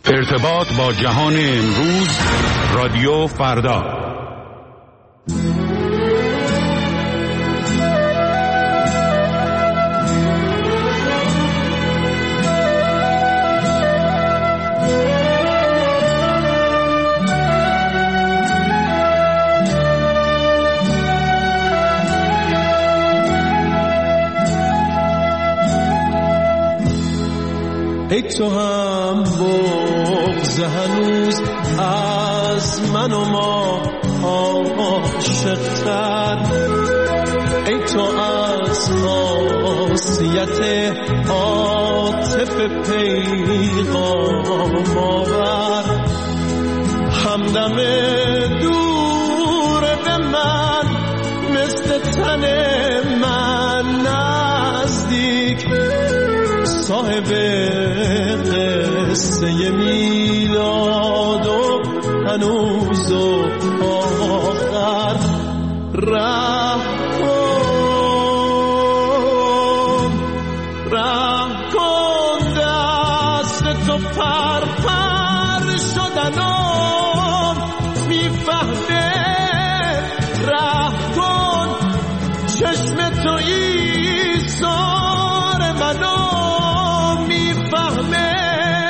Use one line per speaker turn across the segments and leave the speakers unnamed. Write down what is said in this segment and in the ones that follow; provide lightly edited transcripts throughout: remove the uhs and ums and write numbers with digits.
ارتباط با جهان امروز، رادیو فردا.
ای تو هم بغض هنوز از من و ما عاشق‌تر، ای تو از خاصیت عاطف پیغام آور، همدم دور به من مثل تن من نزدیک، صاحب قصه میلاد و هنوز و آخر، رحم کن دست تو پر پر شدنم میفهمه، رحم کن چشم تو ایثار منو میفهمه.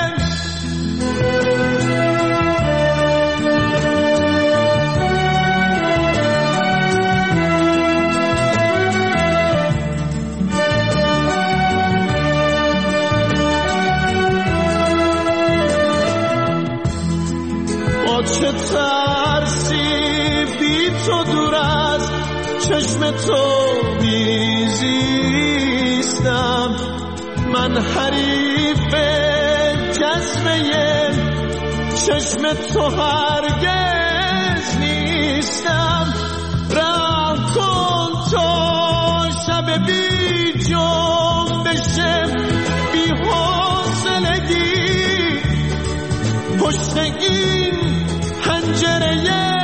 با چه ترسی بی تو دور از چشم تو میزیستم، من حریف جذبه چشم تو هرگز نیستم، رحم کن تا شب بی جنبش بی حوصلگی پشت این پنجره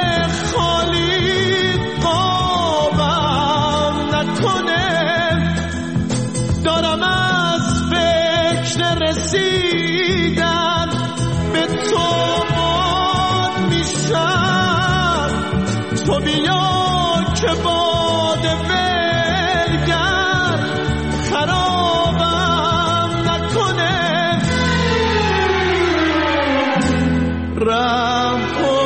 خالی قابم نکنه، دارم از فکر رسیدن به تو باد میشم، تو بیا که باد ولگر خرابم نکنه، رحم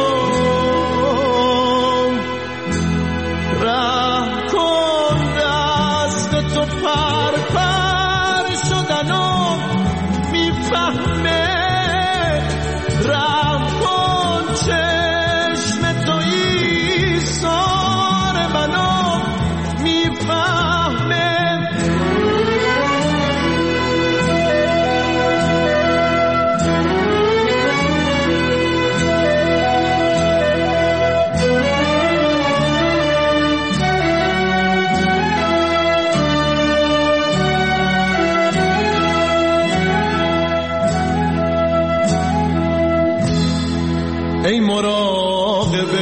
کن دست تو پر پر شدنو میفهمه، رحم کن چشم تو ایثار منو میفهمه. ای مراقب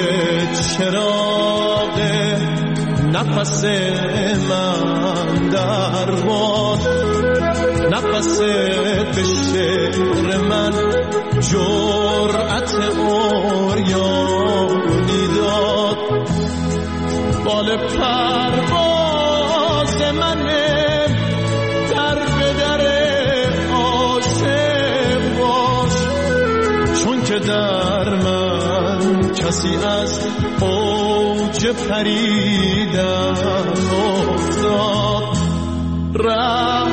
چراغ نفس من در باد، نفس به شعر من جرأت عریانی داد، بال پرواز منه در به در عاشق باش، چون که در من کسی از اوج پریدن افتاد، رحم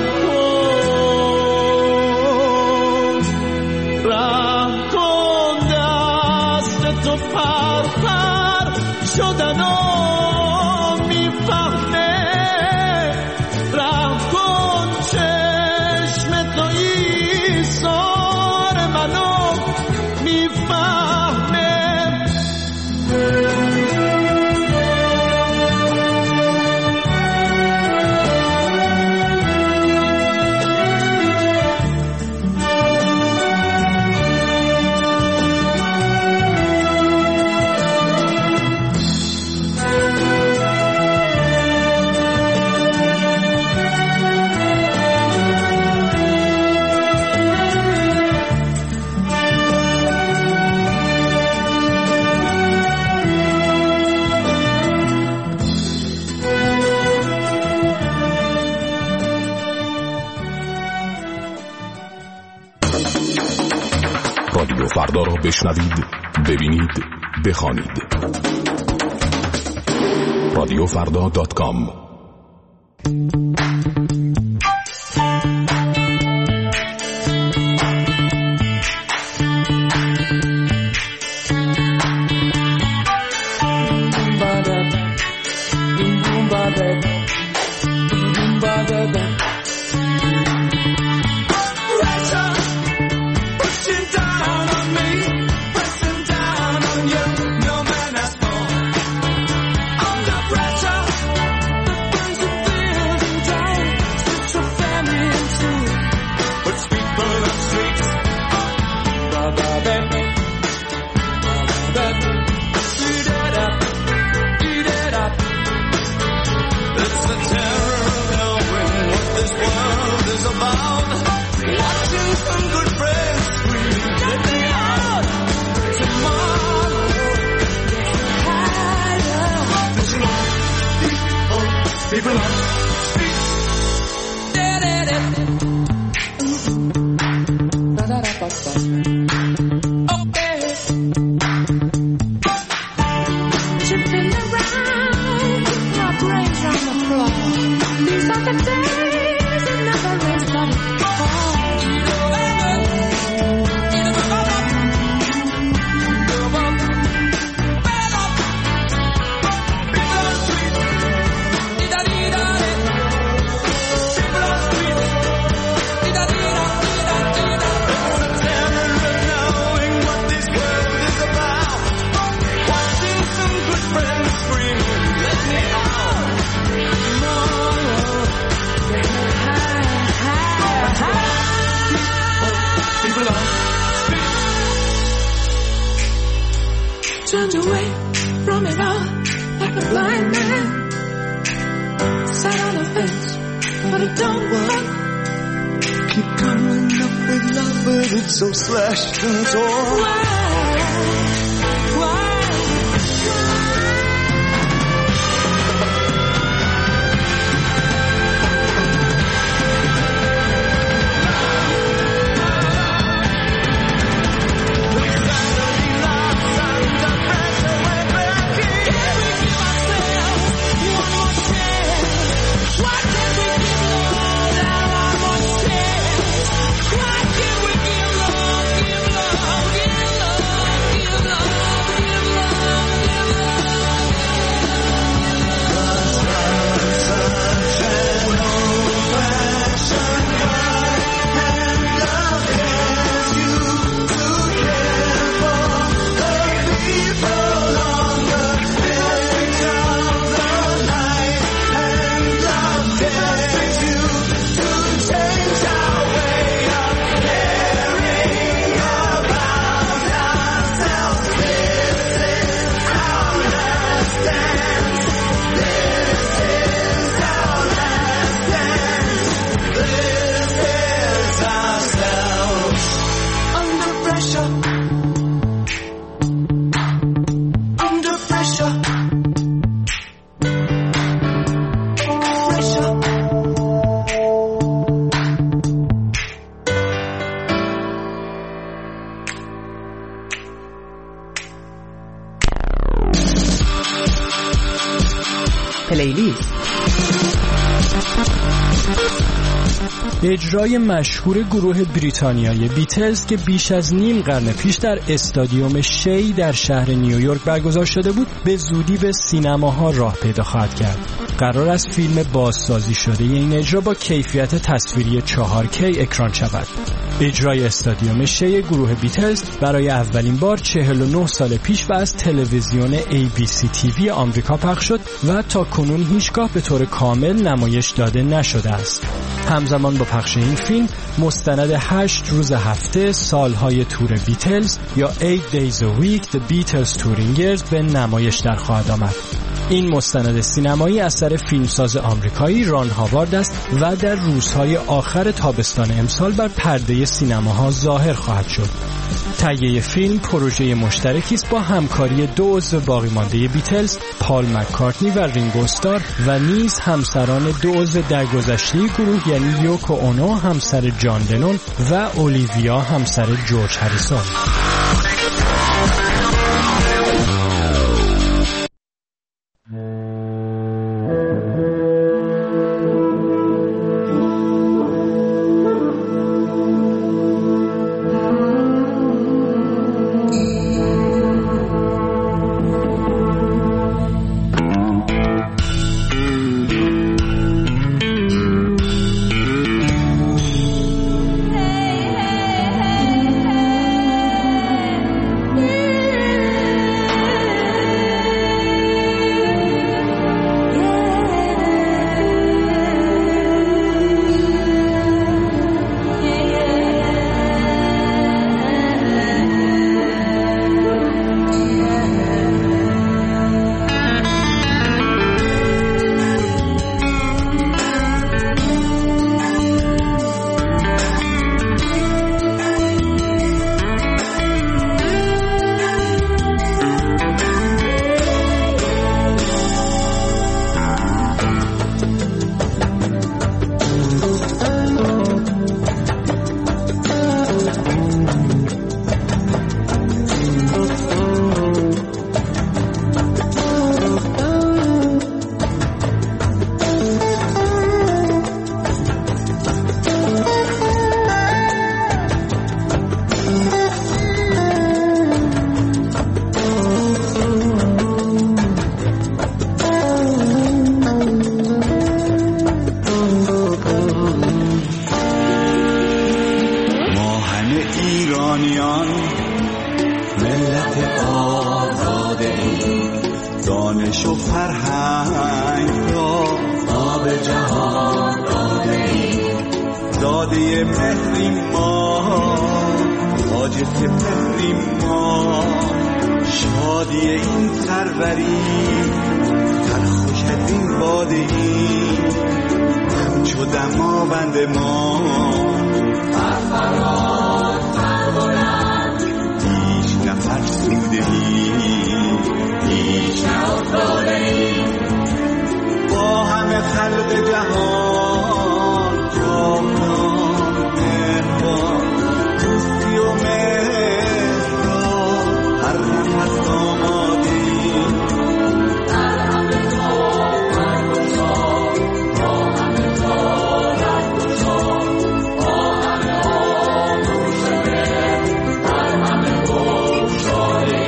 کن دست تو پر پر شدنو میفهمه، رحم کن چشم تو ایثار منو میفهمه.
رادیو فردا را بشنوید، ببینید، بخوانید. رادیوفردا.com.
Turned away from it all like a blind man. Sat on a fence, but it don't work.
Keep coming up with love, but it's so slashed and torn.
Why?
پلیلیست. اجرای مشهور گروه بریتانیایی بیتلز که بیش از نیم قرن پیش در استادیوم شی در شهر نیویورک برگزار شده بود به زودی به سینماها راه پیدا خواهد کرد. قرار است فیلم بازسازی شده این اجرا با کیفیت تصویری 4K اکران شود. اجرای استادیوم شی گروه بیتلز برای اولین بار 49 سال پیش و از تلویزیون ABC TV آمریکا پخش شد و تا کنون هیچگاه به طور کامل نمایش داده نشده است. همزمان با پخش این فیلم مستند 8 روز هفته سالهای تور بیتلز یا 8 Days a Week The Beatles Touring Years به نمایش در خواهد آمد. این مستند سینمایی اثر فیلمساز آمریکایی ران هاوارد است و در روزهای آخر تابستان امسال بر پرده سینماها ظاهر خواهد شد. تهیه فیلم پروژه مشترکی است با همکاری دو عضو باقی مانده بیتلز، پال مککارتنی و رینگو استار و نیز همسران دو عضو درگذشته گروه یعنی یوکو اونو همسر جان لنون و اولیویا همسر جورج هریسون.
دانش و فرهنگ را آب جهان داده مهریم ما، تاج سپهریم ما، شادی این سروری ترخوش این باده ای همچو دماوند ما فرفران فربلند هیچ نفرسوده ای هیچ نافتاده ای با همه خلق جهان جاودان مهربان دوستی و مهر را هر نفس آماده در همه کار برگزار با همه کارت گذار با همه آموش مهر در همه بگشاده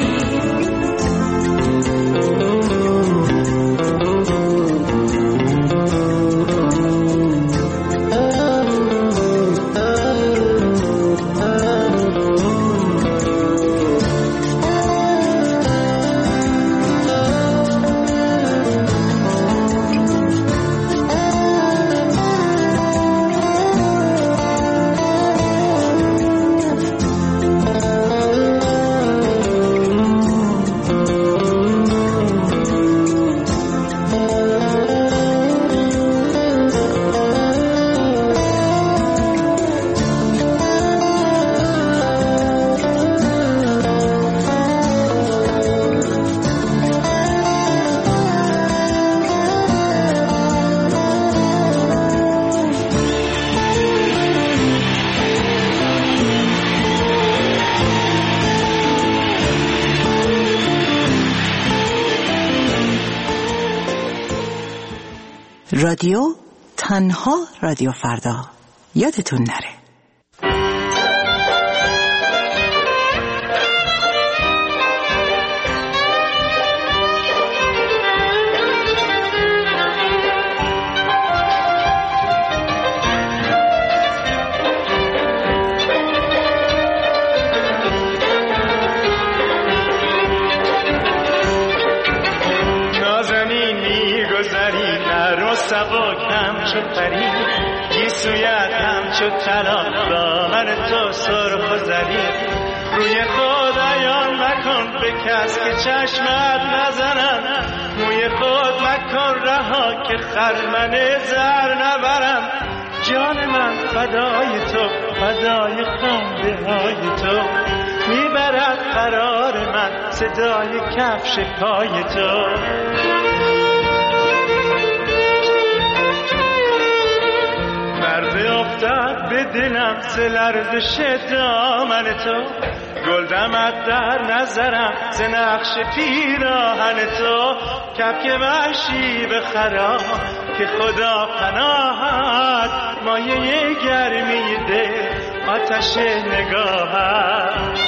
رادیو تنها رادیو فردا یادتون نره.
گیسویت همچو طلا دامن تو سرخ و زرین روی خود عیان مکن به کس که چشمت نزنن موی خود مکن رها که خرمن زر نبرم. جان من فدای تو، فدای خنده های تو، میبرد قرار من صدای کفش پای تو. مرد افتاد به دلم ز لرزش دامن تو، گل دمد در نظرم ز نقش پیراهن تو. کبک وحشی به خرام که خدا پناهت، مایه گرمی دل آتش نگاهت.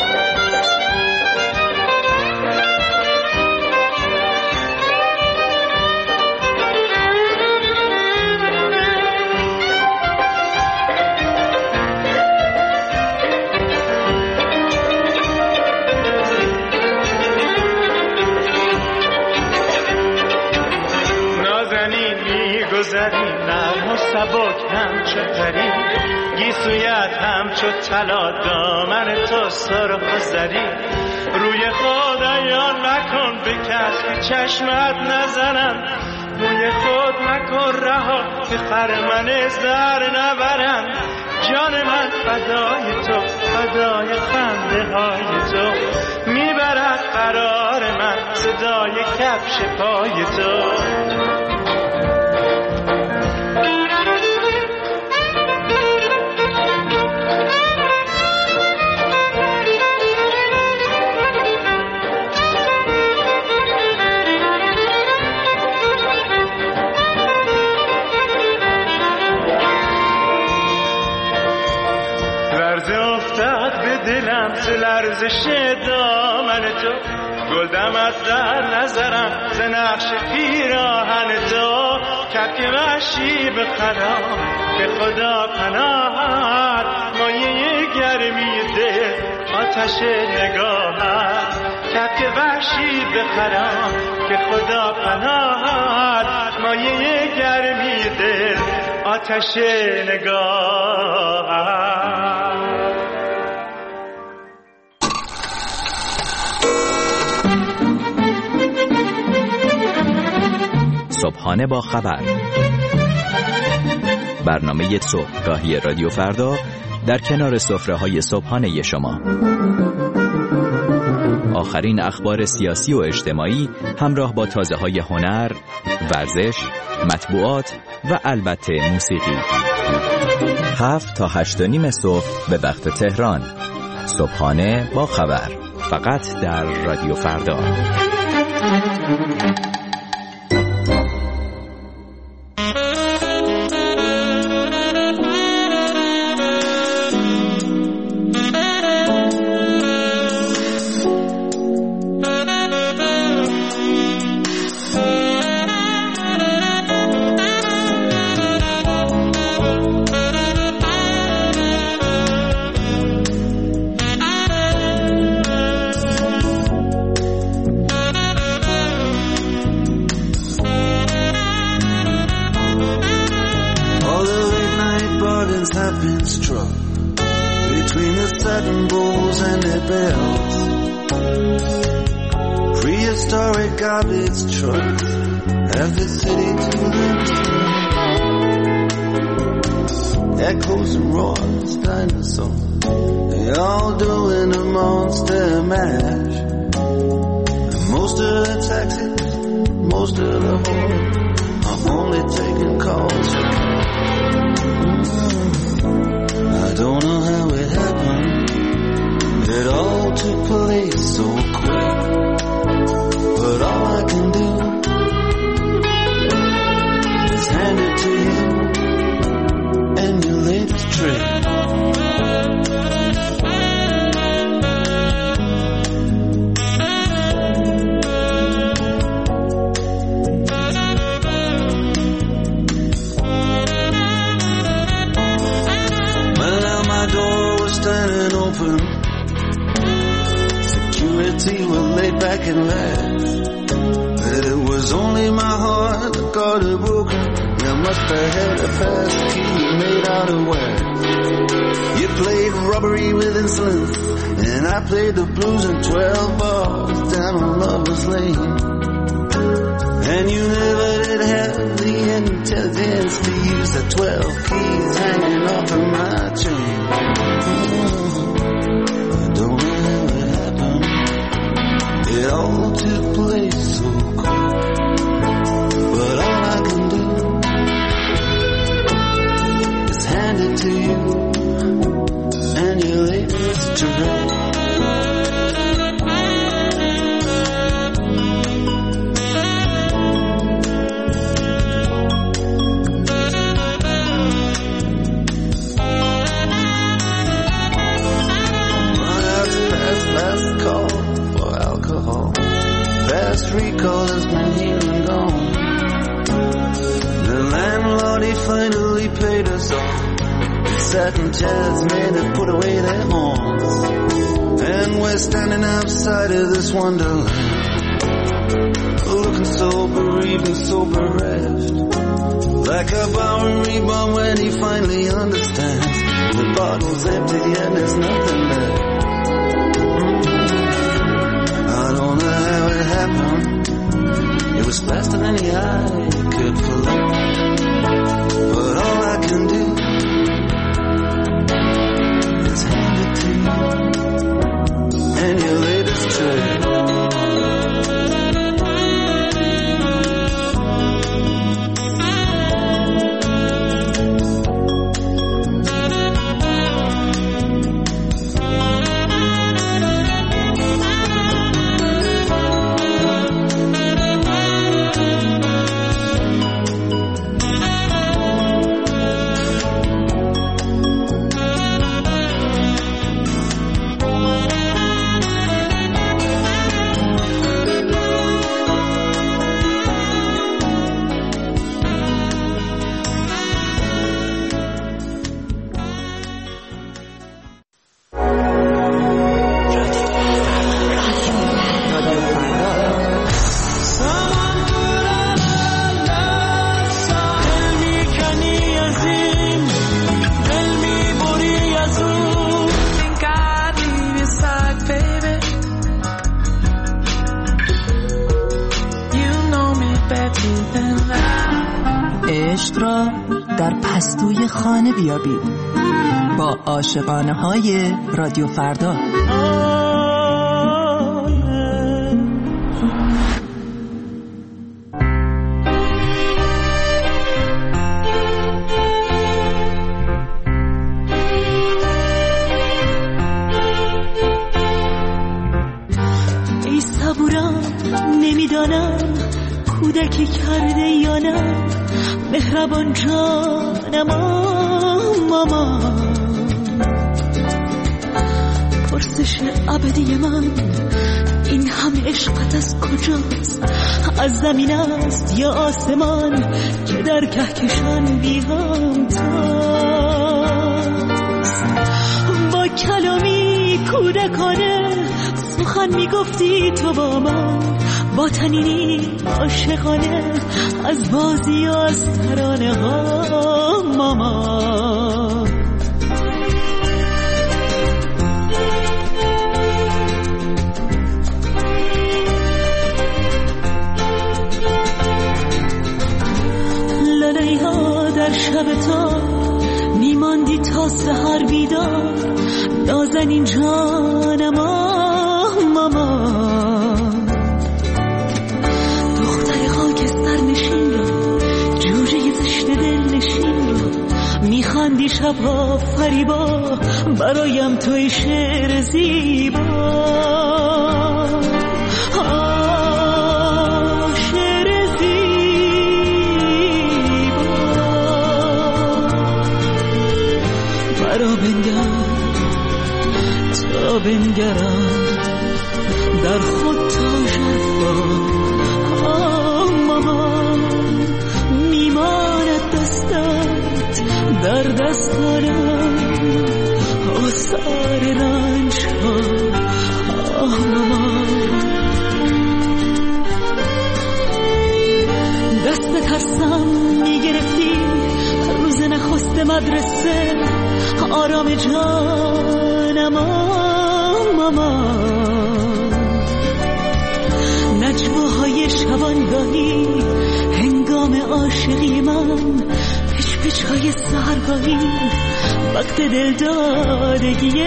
نرم و سبک همچو پری، گیسویت همچو طلا، دامن تو سرخ و زری. روی خود عیان نکن به کس که چشمت نزنم، روی خود مکن رها که خرمن زر نبرم. جان من فدای تو، فدای خنده های تو، میبرد قرار من صدای کفش پای تو. دلم ز لرزش دامن تو، گل دمد در نظرم ز نقش پیراهن تو. کبک وحشی به خرام که خدا پناهت، مایه گرمی دل آتش نگاهت. کبک وحشی به خرام که خدا پناهت، مایه گرمی دل آتش نگاهت.
صبحانه با خبر، برنامه صبحگاهی رادیو فردا در کنار سفره‌های صبحانه شما. آخرین اخبار سیاسی و اجتماعی همراه با تازه‌های هنر، ورزش، مطبوعات و البته موسیقی. 7 تا 8:30 صبح به وقت تهران. صبحانه با خبر، فقط در رادیو فردا.
Prehistoric garbage trucks, every city to the echoes and roars, dinosaurs, they all doing a monster mash. And most of the taxis, most of the whores are only taking calls. I don't know how it happened, it all took place so quick. But all I can do is hand it to you and your latest trick. Well, now my door was standing open, security was laid back and laughed. It was only my heart that got it broken. You must have had a pass key made out of wax. You played robbery with insolence, and I played the blues in 12 bars down on Lover's Lane. And you never did have the intelligence to use the 12 keys hanging off of my chain. I don't know how it happened. It all took place so quick. But all I can do is hand it to you and your latest track. Recall has been here and gone. The landlord, he finally paid us off. Satin chairs made to put away their horns. And we're standing outside of this wonderland, looking so bereaved and so bereft, like a Bowery bomb when he finally understands the bottle's empty and there's nothing left. I don't know how it happened. It was faster than the eye could follow. But all I can do is hand it to you and your latest trade.
عشق را در پستوی خانه بیابید با عاشقانه های رادیو فردا.
ای صبورم نمیدانم کودکی کرده یا نه، مهربان جانم ماما، پرسش ابدی من این همه عشقت از کجاست؟ از زمین است یا آسمان که در کهکشان بی همتاست؟ با کلامی کودکانه سخن میگفتی تو با من، با تنینی عاشقانه از بازی و از ترانه ها ماما. لاله ها در شب تا میماندی تا سحر بیدار، نازنین جانم ماما، میخندی شبها فریبا، برایم توی شعر زیبا، شعر زیبا. برا بنگر تا بنگرم در خود تا شفا، ماما میماند دستم در دستانم آثار رنج ها. دست ترسم میگرفتی روز نخست مدرسه، آرام جانم ماما، نجواهای شبانگاهی پایین وقت دلدادگی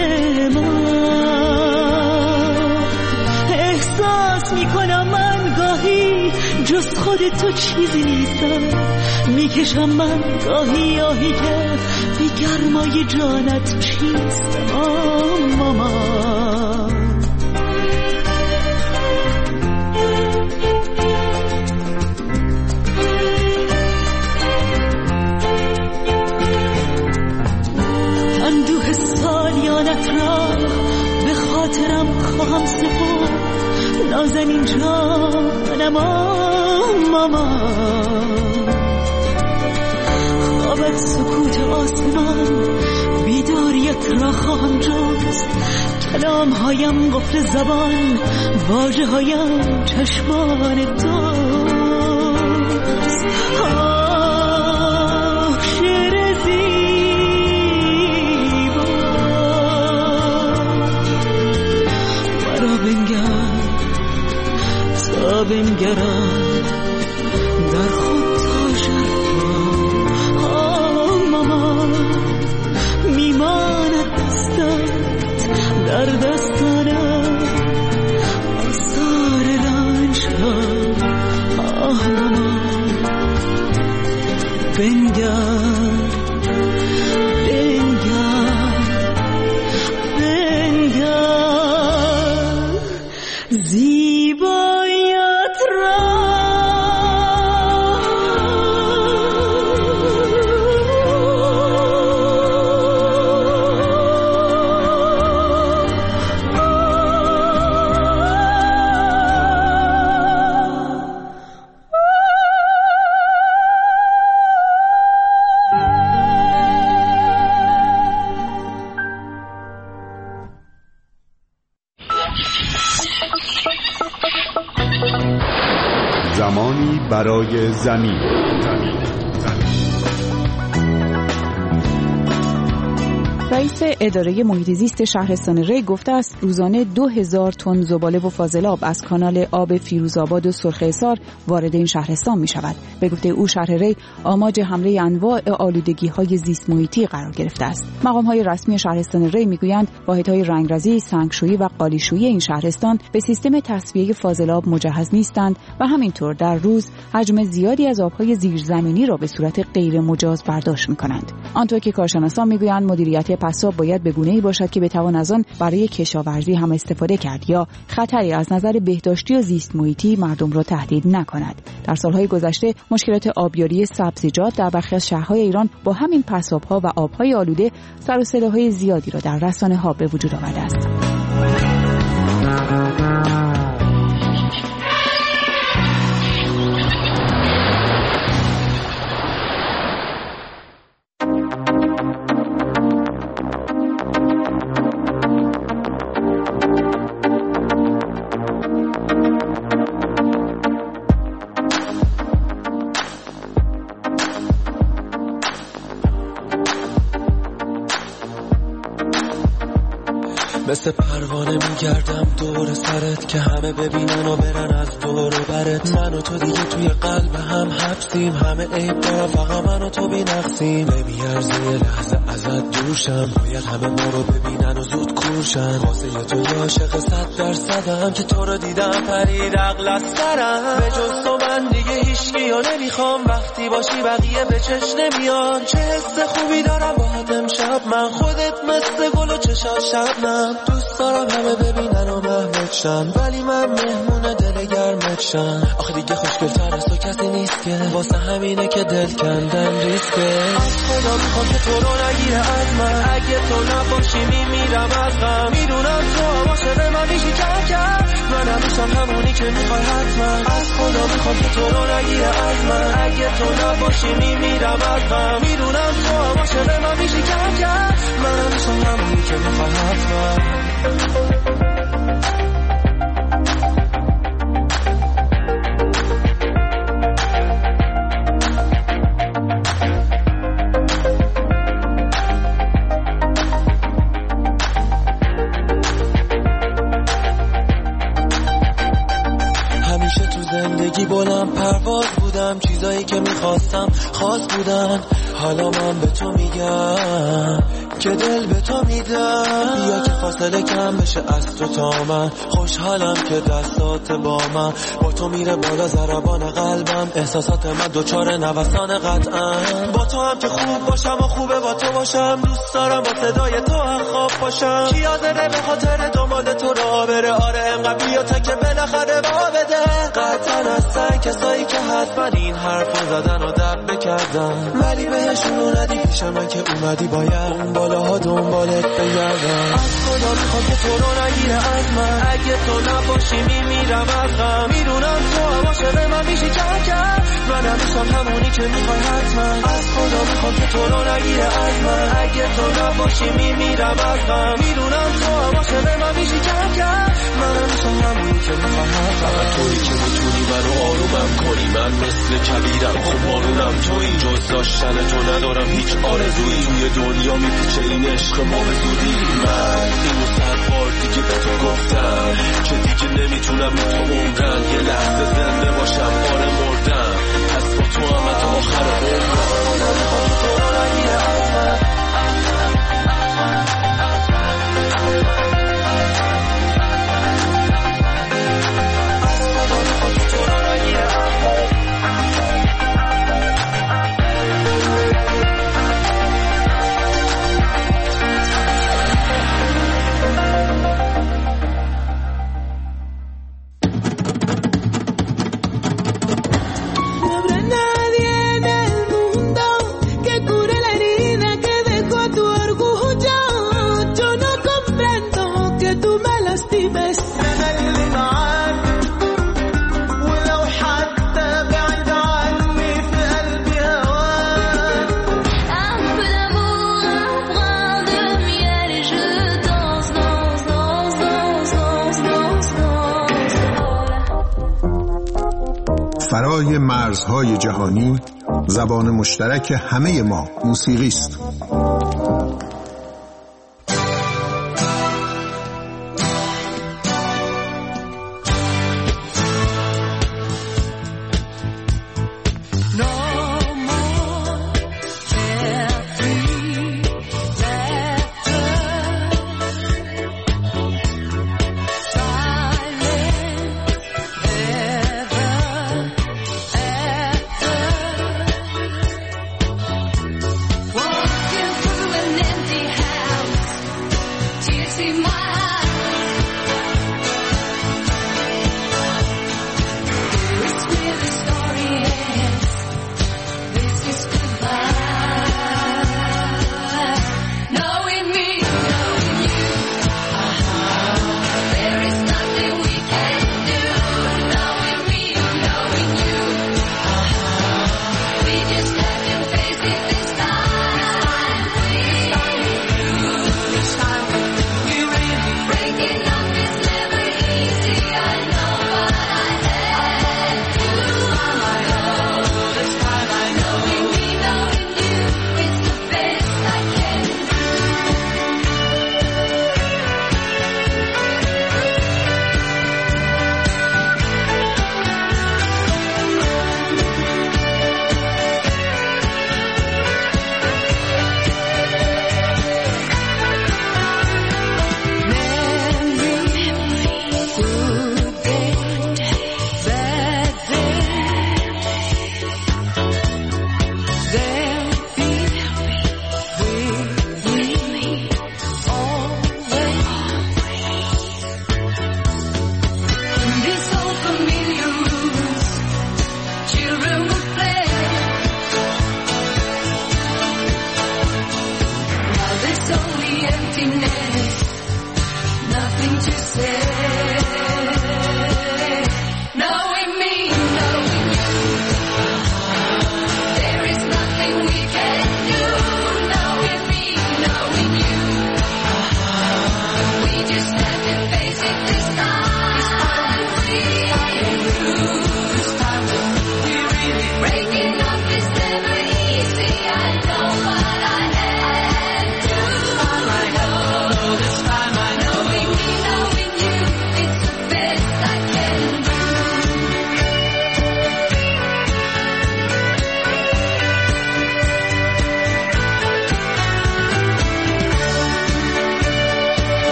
من. احساس میکنم من گاهی جز خود تو چیزی نیستم، میکشم من گاهی آهی که بی گرمای جانت چیستم. ماما اندوه سالیانت را به خاطرم خواهم سپرد، نازنین جانم ماما. خوابت سکوت آسمان، بیداریت را خواهم جست، کلام هایم قفل زبان، واژه هایم چشمان دوست. شعر زیبا مرا بنگر تا بنگرم در خود تا شرفم. ماما میماند دستت در دستانم، آثار رنجم. ماما بنگر بنگر بنگر زیبایت را.
زمانی برای زمین.
رئیس اداره محیط زیست شهرستان ری گفته است روزانه 2000 تن زباله و فاضلاب از کانال آب فیروزآباد و سرخ وارد این شهرستان می شود. به گفته او شهر ری آماج حمله انواع آلودگی‌های زیست محیطی قرار گرفته است. مقام‌های رسمی شهرستان ری می‌گویند واحدهای رنگرزی، سنگشویی و قالیشویی این شهرستان به سیستم تصفیه فاضلاب مجهز نیستند و همینطور در روز حجم زیادی از آب‌های زیرزمینی را به صورت غیر مجاز برداشت می‌کنند. آنطور که کارشناسان می‌گویند مدیریت پساب باید به گونه‌ای باشد که بتوان از آن برای کشاورزی هم استفاده کرد یا خطری از نظر بهداشتی و زیست محیطی مردم را تهدید نکند. در سالهای گذشته مشکلات آبیاری سبزیجات در برخی از شهرهای ایران با همین پساب‌ها و آب‌های آلوده سر و صداهای زیادی را در رسانه‌ها به وجود آورده است.
مثل پروانه میگردم دور سرت که همه ببینن و برن از دور و برت. من و تو دیگه توی قلب هم حبسیم، همه عیب دارم فقط من و تو بی‌نقصیم. نمیارزه یه لحظه ازت دورشم، باید همه ما رو ببینن و زود کورشن. واسه تو یه عاشق 100% که تو رو دیدم پرید عقل از سرم. به جز تو من دیگه هیچکیو نمیخوام، وقتی باشی بقیه به چش نمیان. چه حس خوبی دارم باهات امشب من، خودت مثل گل و چشات شبنم. دوست دارم همه ببینن و محمدشن، ولی من مهمون دل گرمتشن. آخه دیگه خوشگل‌تر از تو کسی نیست که، واسه همینه که دل کندن ریسکه. از خدا میخوام که تو رو نگیره از من، اگه تو نباشی میمیرم از غم. میدونم تو عاشق من میشی کرد، من همیشم همونی که میخوای حتما. از خدا میخوام که تو رو نگیره از من، اگه تو نباشی میمیرم از غم. میدونم تو عاشق من میشی کرد، من همیشم همونی که میخوای حتما. زندگی بلند پرواز بودم، چیزایی که میخواستم خاص بودن. حالا من به تو میگم که دل به تو میدم، بیا که فاصله کم بشه از تو تا من. خوشحالم که دستات با من، با تو میره بالا ضربان قلبم، احساسات من دوچار نوسان قطعا. با تو هم که خوب باشم و خوبه با تو باشم، دوست دارم با صدای تو هم خواب باشم. کی حاضره به خاطر دنبال تو راه بره؟ آره انقدر بیا تا که بالاخره با بده. قطعا هستن کسایی که حتما این حرفو زدن و دب بکردن، ولی بهشون اومدی پیش من که اومدی باید اون بالاها دنبالت بگردم. از خدا میخوام که تو رو نگیره از من، اگه تو نباشی میمیرم از غم. میدونم تو باشه به من میشی کم، من همیشم همونی که میخوای حتما. از خدا میخوام که تو رو نگیره از من، اگه تو نباشی میمیرم از غم. میدونم تو باشه به من میشی کم، من همیشم همونی که میخوای حتما. فقط تویی که میتونی منو آرومم کنی، من مثل کبیرم خب بارونم تویی. جز داشتن تو ندارم هیچ آرزویی، توی دنیا میپیچه این عشق ما به زودی. من اینو 100 بار دیگه به تو گفتم که دیگه نمیتونم به تو عمرم، یه لحظه زنده باشم آره مردم، پس با تو هم تا آخر
فرای مرزهای جهانی، زبان مشترک همه ما موسیقی است.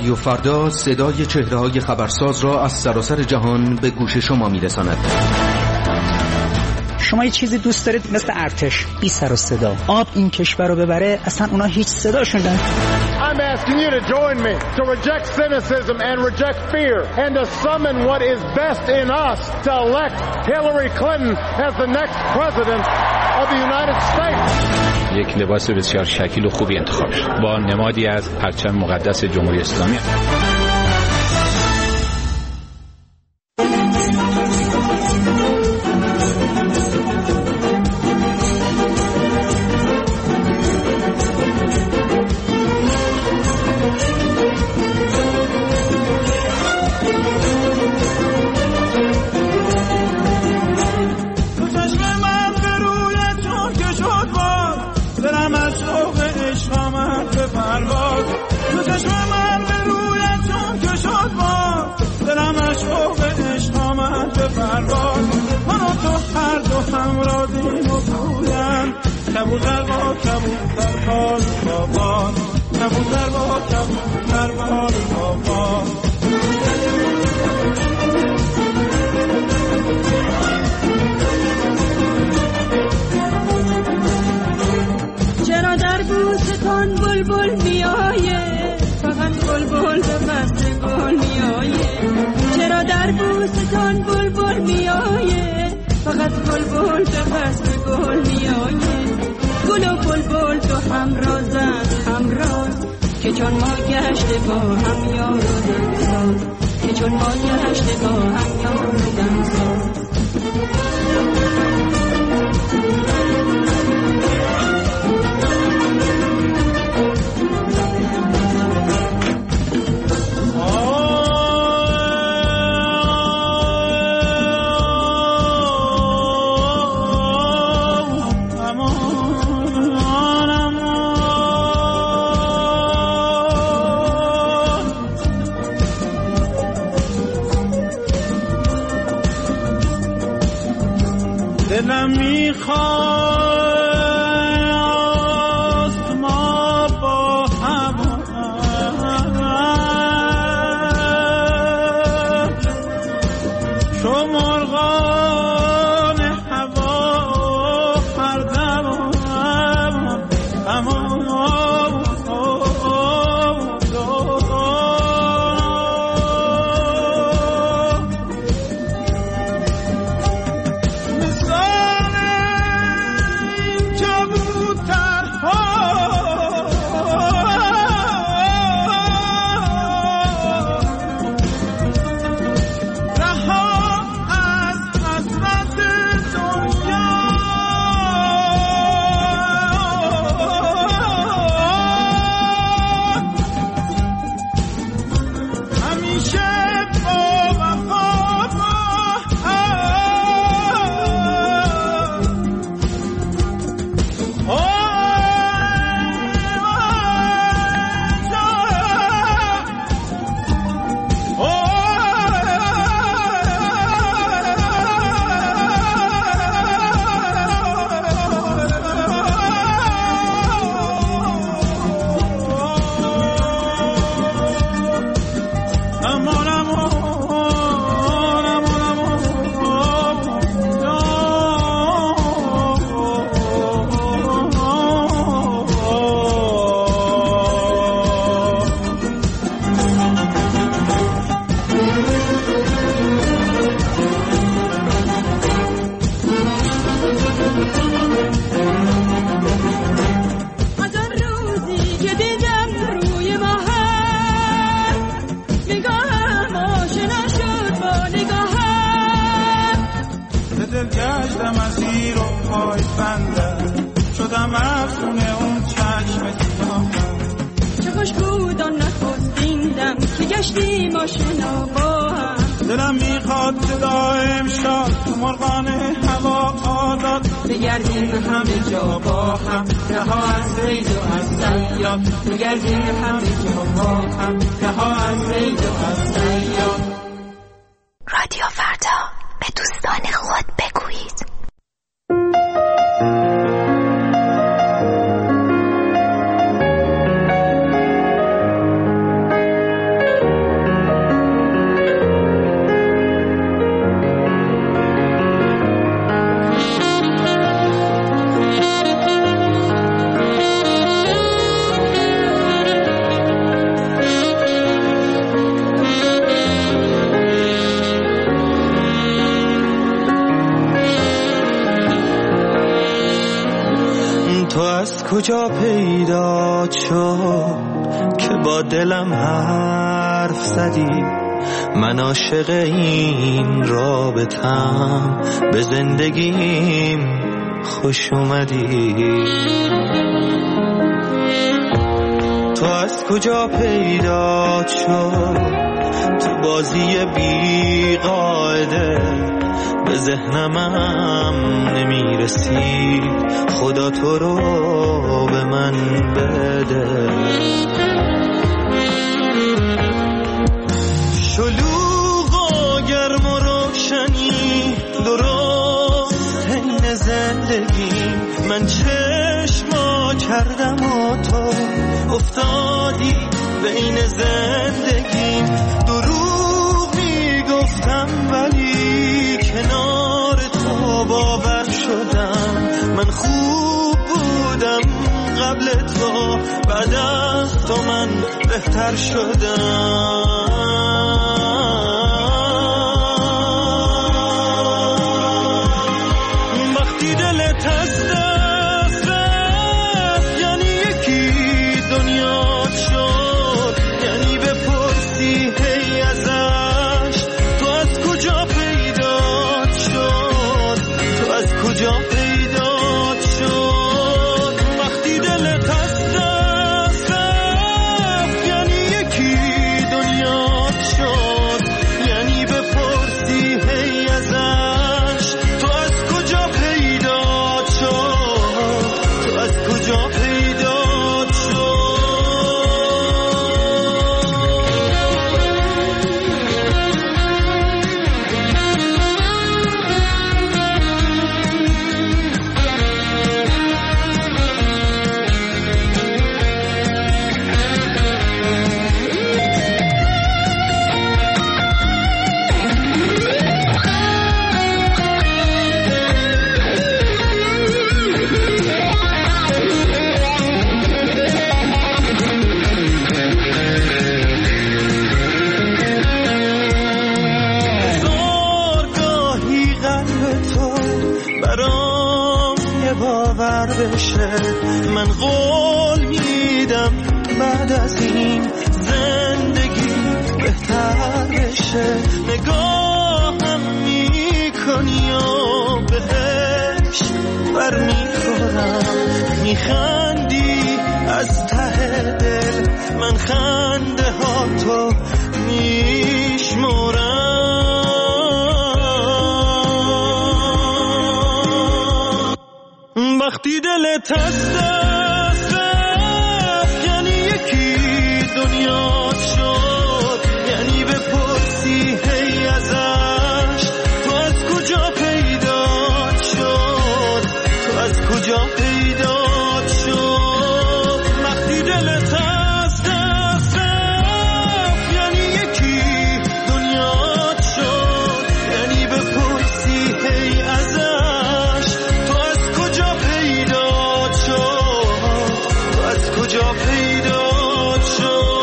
رادیو فردا صدای چهره‌های خبرساز را از سراسر جهان به گوش شما می‌رساند.
شما یه چیزی دوست دارید مثل ارتش، بی سر و صدا. آب این کشور رو ببره، اصلا اونا هیچ صداشون نداره.
I'm asking you to join me to reject cynicism and reject fear and to summon what is best in us to elect Hillary Clinton as the next president of the United States.
یک لباس بسیار شکیل و خوبی انتخاب شد با نمادی از پرچم مقدس جمهوری اسلامی.
چرا در بوستان بلبل میآیه فقط بلبل به قصد گل میآیه چرا در بوستان بلبل میآیه فقط بلبل به قصد گل میآیه گل و بلبل تو همراز که چون ما گشته با هم یار و دمساز که چون ما گشته با هم یار و دمساز
دلم میخواست ما با هم چو مرغان هوا پردم گشتم اسیر و پای بندم شدم افسونه اون چشم سیاه
چه خوش بود آن نخستیندم که گشتیم آشنا با هم
دلم میخواد که دائم شاد تو مرغان هوا آزاد
بگردیم همه جا با هم رها از رید و از سیاد بگردیم همه جا با هم رها از رید و از سیاد.
رادیو فردا به دوستان خود بگویید.
کجا پیدا شد که با دلم حرف زدی؟ من عاشق این رابطم، به زندگیم خوش اومدی. تو از کجا پیدا شد تو بازی بی قاعده؟ به ذهنمم نمیرسید، خدا تو رو به من بده. شلوغ و گرم و روشنی درست حین زندگی، من چشما کردم و تو افتادی بین زندگی. دروغ میگفتم ولی کنار تو باور شدم. من خوب بودم قبل تو، بعد از تو من بهتر شدم. وقتی دلت از دست رفت یعنی یکی دنیا شد، یعنی بپرسی هی ازش تو از کجا پیدا شد، تو از کجا پیدا شد. وقتی دلت از دست رفت یعنی یکی دنیا شد، یعنی بپرسی هی ازش تو از کجا پیدا شد، تو از کجا پیدا شد. باور بشه من قول میدم بعد از این زندگی بهتر بشه. نگاهم میکنی و بهش بر میخورم، میخندی از ته دل، من خنده ها تو میشمورم. وقتی دلت از دست رفت یعنی یکی دنیا شد، یعنی بپرسی هی ازش تو از کجا پیدا شد، تو از کجا پیدا شد. وقتی دلت از دست رفت یعنی یکی دنیا شد، یعنی بپرسی هی ازش تو از کجا پیدا شد، تو از کجا پیدا شد.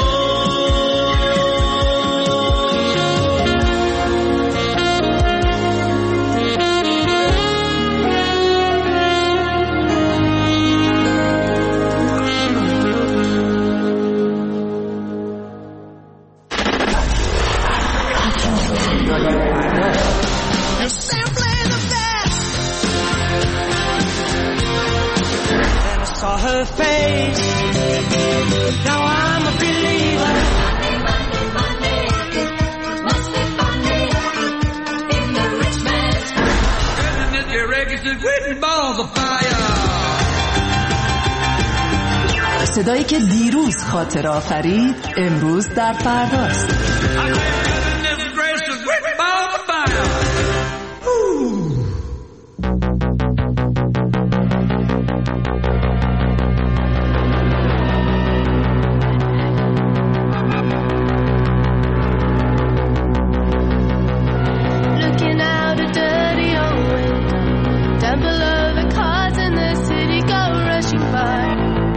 Saw her face, now I'm a believer. Monday, must be Monday, in the rich man's house. Isn't it your records written balls of fire?
صدایی که دیروز خاطر آفرید امروز در فرداست.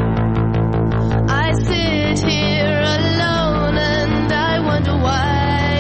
I sit here alone and I wonder why.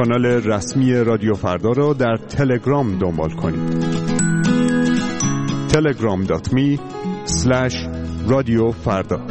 کانال رسمی رادیو فردا را در تلگرام دنبال کنید. telegram.me/رادیوفردا.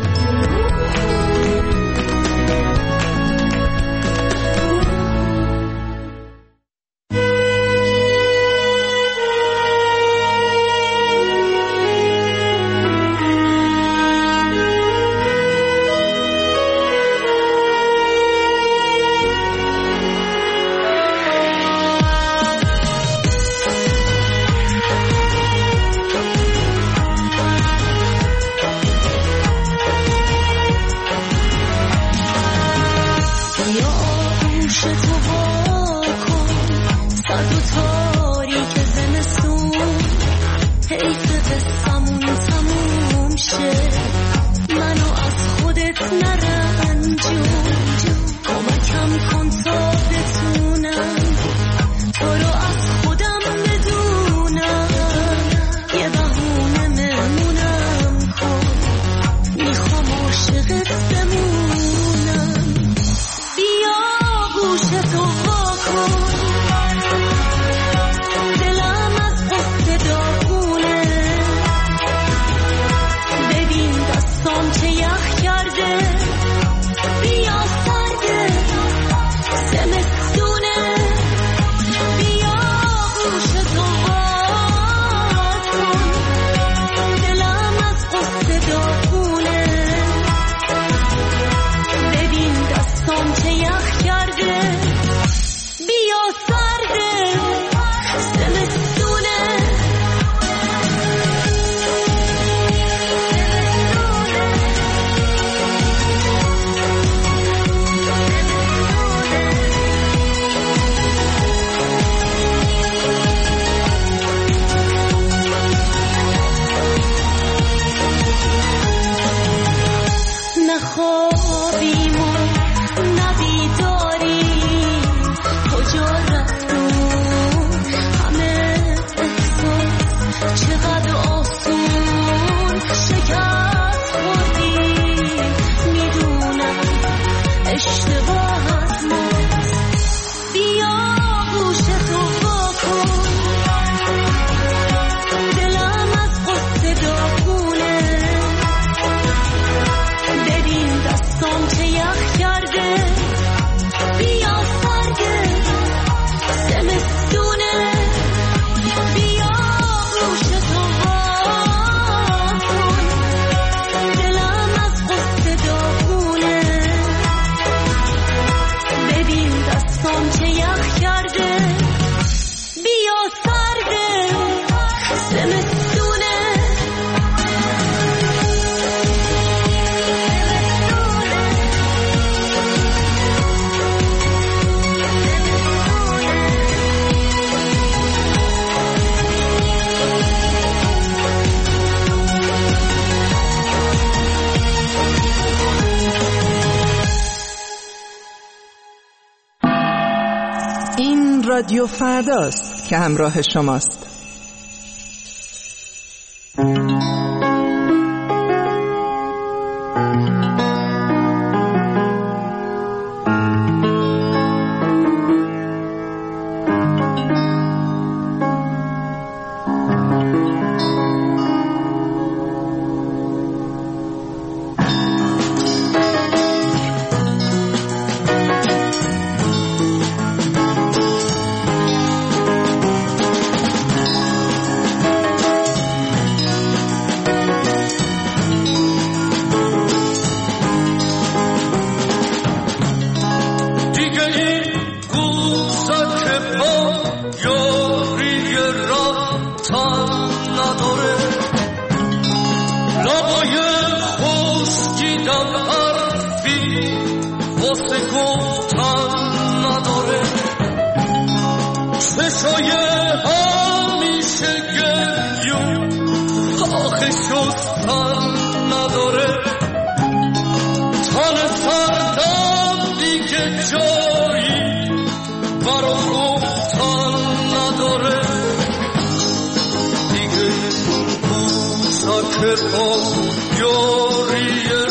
رادیو فرداست که همراه شماست.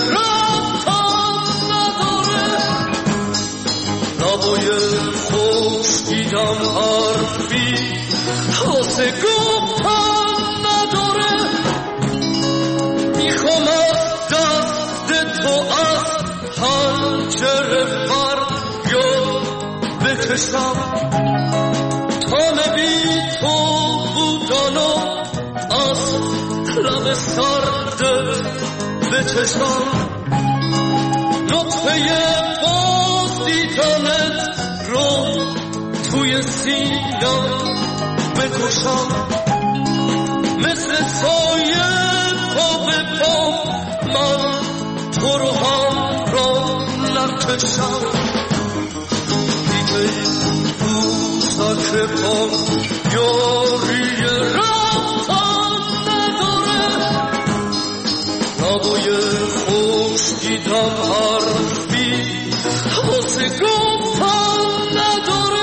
خوش
شعر فریاد بکشم تا نبی تو بودانو از لب سرد بچشم نطفه باز دیدنت رو توی سینم بکشم مثل سایه پا به پا من تو رو هم را نکشم دیگه روزک پا یاری رفتن نداره نبای خوش دیدم حرفی واسه گفتن نداره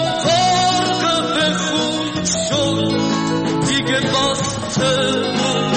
دیگه بسته